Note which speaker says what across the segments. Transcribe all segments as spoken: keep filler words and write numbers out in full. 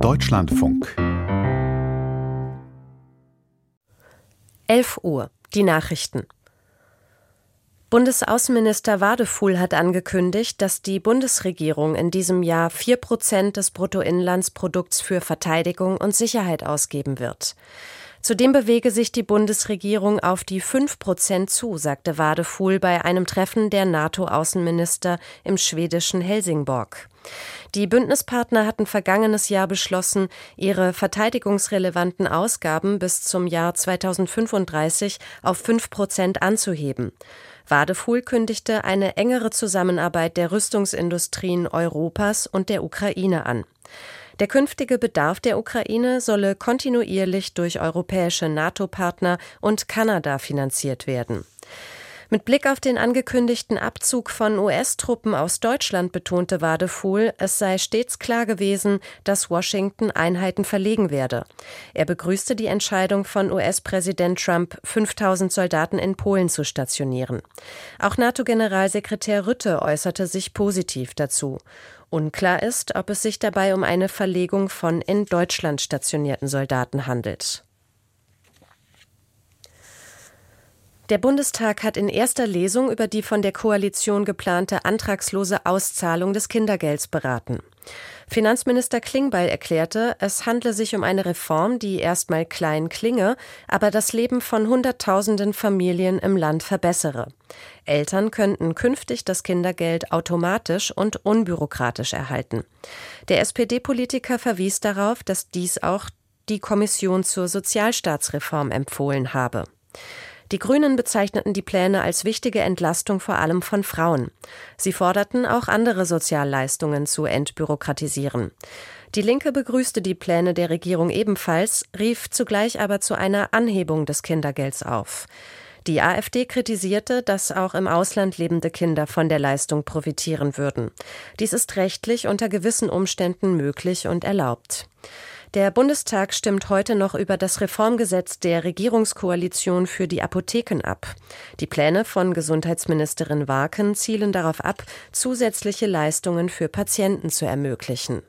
Speaker 1: Deutschlandfunk.
Speaker 2: elf Uhr, die Nachrichten. Bundesaußenminister Wadefuhl hat angekündigt, dass die Bundesregierung in diesem Jahr vier Prozent des Bruttoinlandsprodukts für Verteidigung und Sicherheit ausgeben wird. Zudem bewege sich die Bundesregierung auf die fünf Prozent zu, sagte Wadefuhl bei einem Treffen der NATO-Außenminister im schwedischen Helsingborg. Die Bündnispartner hatten vergangenes Jahr beschlossen, ihre verteidigungsrelevanten Ausgaben bis zum Jahr zweitausendfünfunddreißig auf fünf Prozent anzuheben. Wadefuhl kündigte eine engere Zusammenarbeit der Rüstungsindustrien Europas und der Ukraine an. Der künftige Bedarf der Ukraine solle kontinuierlich durch europäische NATO-Partner und Kanada finanziert werden. Mit Blick auf den angekündigten Abzug von U S-Truppen aus Deutschland betonte Wadefuhl, es sei stets klar gewesen, dass Washington Einheiten verlegen werde. Er begrüßte die Entscheidung von U S-Präsident Trump, fünftausend Soldaten in Polen zu stationieren. Auch NATO-Generalsekretär Rutte äußerte sich positiv dazu. Unklar ist, ob es sich dabei um eine Verlegung von in Deutschland stationierten Soldaten handelt. Der Bundestag hat in erster Lesung über die von der Koalition geplante antragslose Auszahlung des Kindergelds beraten. Finanzminister Klingbeil erklärte, es handle sich um eine Reform, die erstmal klein klinge, aber das Leben von Hunderttausenden Familien im Land verbessere. Eltern könnten künftig das Kindergeld automatisch und unbürokratisch erhalten. Der S P D-Politiker verwies darauf, dass dies auch die Kommission zur Sozialstaatsreform empfohlen habe. Die Grünen bezeichneten die Pläne als wichtige Entlastung vor allem von Frauen. Sie forderten, auch andere Sozialleistungen zu entbürokratisieren. Die Linke begrüßte die Pläne der Regierung ebenfalls, rief zugleich aber zu einer Anhebung des Kindergelds auf. Die AfD kritisierte, dass auch im Ausland lebende Kinder von der Leistung profitieren würden. Dies ist rechtlich unter gewissen Umständen möglich und erlaubt. Der Bundestag stimmt heute noch über das Reformgesetz der Regierungskoalition für die Apotheken ab. Die Pläne von Gesundheitsministerin Warken zielen darauf ab, zusätzliche Leistungen für Patienten zu ermöglichen.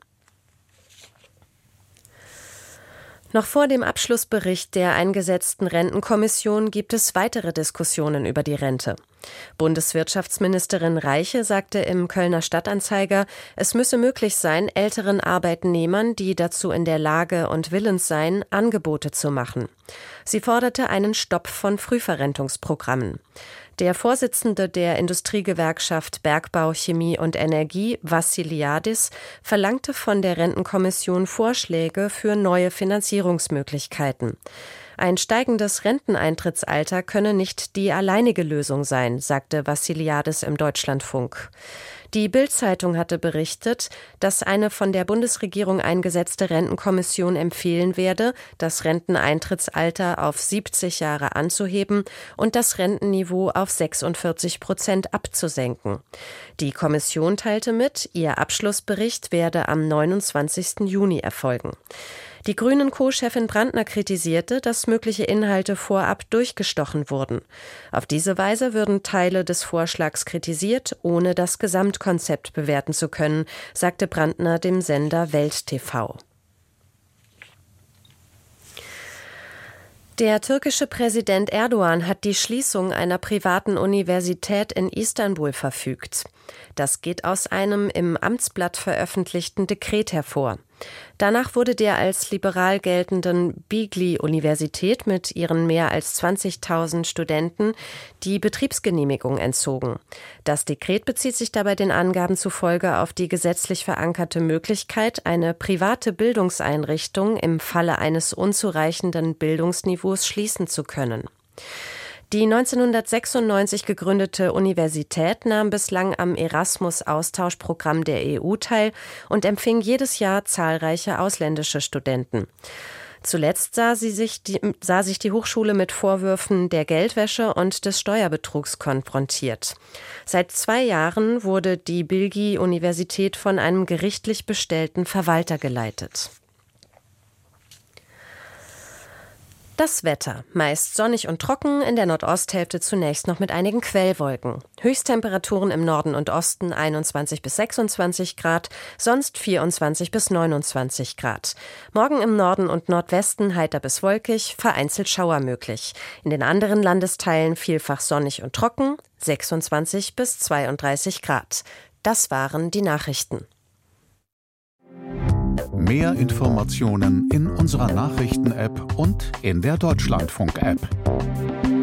Speaker 2: Noch vor dem Abschlussbericht der eingesetzten Rentenkommission gibt es weitere Diskussionen über die Rente. Bundeswirtschaftsministerin Reiche sagte im Kölner Stadtanzeiger, es müsse möglich sein, älteren Arbeitnehmern, die dazu in der Lage und willens seien, Angebote zu machen. Sie forderte einen Stopp von Frühverrentungsprogrammen. Der Vorsitzende der Industriegewerkschaft Bergbau, Chemie und Energie, Vassiliadis, verlangte von der Rentenkommission Vorschläge für neue Finanzierungsmöglichkeiten. Ein steigendes Renteneintrittsalter könne nicht die alleinige Lösung sein, sagte Vassiliadis im Deutschlandfunk. Die Bild-Zeitung hatte berichtet, dass eine von der Bundesregierung eingesetzte Rentenkommission empfehlen werde, das Renteneintrittsalter auf siebzig Jahre anzuheben und das Rentenniveau auf sechsundvierzig Prozent abzusenken. Die Kommission teilte mit, ihr Abschlussbericht werde am neunundzwanzigsten Juni erfolgen. Die Grünen-Co-Chefin Brandner kritisierte, dass mögliche Inhalte vorab durchgestochen wurden. Auf diese Weise würden Teile des Vorschlags kritisiert, ohne das Gesamtkonzept bewerten zu können, sagte Brandner dem Sender Welt T V. Der türkische Präsident Erdogan hat die Schließung einer privaten Universität in Istanbul verfügt. Das geht aus einem im Amtsblatt veröffentlichten Dekret hervor. Danach wurde der als liberal geltenden Bilgi-Universität mit ihren mehr als zwanzigtausend Studenten die Betriebsgenehmigung entzogen. Das Dekret bezieht sich dabei den Angaben zufolge auf die gesetzlich verankerte Möglichkeit, eine private Bildungseinrichtung im Falle eines unzureichenden Bildungsniveaus schließen zu können. Die neunzehnhundertsechsundneunzig gegründete Universität nahm bislang am Erasmus-Austauschprogramm der E U teil und empfing jedes Jahr zahlreiche ausländische Studenten. Zuletzt sah, sie sich die, sah sich die Hochschule mit Vorwürfen der Geldwäsche und des Steuerbetrugs konfrontiert. Seit zwei Jahren wurde die Bilgi-Universität von einem gerichtlich bestellten Verwalter geleitet. Das Wetter. Meist sonnig und trocken, in der Nordosthälfte zunächst noch mit einigen Quellwolken. Höchsttemperaturen im Norden und Osten einundzwanzig bis sechsundzwanzig Grad, sonst vierundzwanzig bis neunundzwanzig Grad. Morgen im Norden und Nordwesten heiter bis wolkig, vereinzelt Schauer möglich. In den anderen Landesteilen vielfach sonnig und trocken, sechsundzwanzig bis zweiunddreißig Grad. Das waren die Nachrichten.
Speaker 1: Mehr Informationen in unserer Nachrichten-App und in der Deutschlandfunk-App.